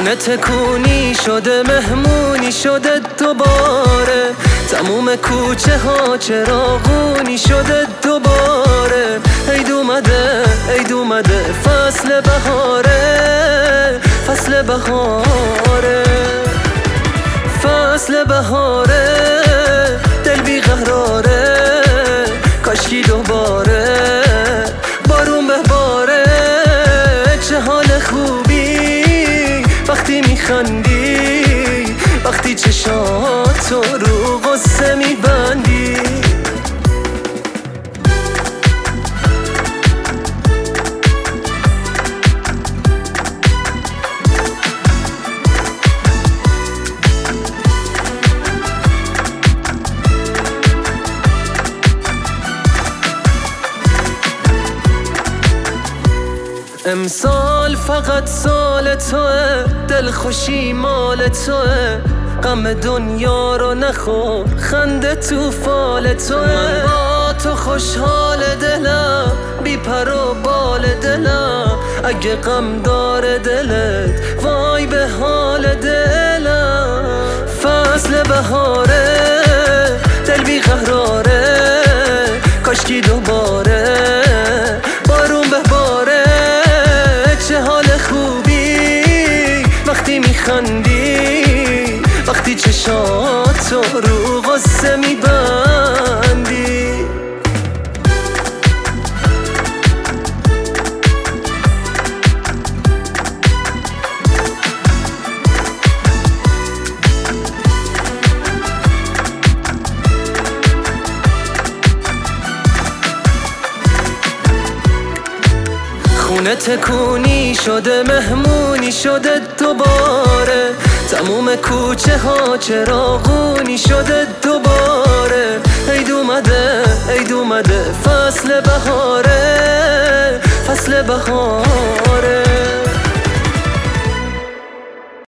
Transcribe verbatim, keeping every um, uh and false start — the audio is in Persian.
خونه تکونی شده، مهمونی شده دوباره، تموم کوچه ها چراغونی شده دوباره. عید اومده، عید اومده، فصل بهاره، فصل بهاره، فصل بهاره. دل بی قراره، کاشکی دوباره بارون بباره. چه حال خوبی وقتی میخندی، وقتی چشاتو رو غصه میبندی. امسال فقط سال توه، دل خوشی مال توه، غم دنیا رو نخور، خنده تو فال توه. من با تو خوشحال دلم، بی پر و بال دلم، اگه غم داره دلت وای به حال دلم. فصل بهاره، دل بی قراره، کاشکی دوباره بارون بباره. چه حال خوبی وقتی میخندی، وقتی چشاتو رو غصه میبندی. خونه تکونی شده، مهمونی شده دوباره، تموم کوچه ها چراغونی شده دوباره. عید اومده، عید اومده، فصل بهاره، فصل بهاره.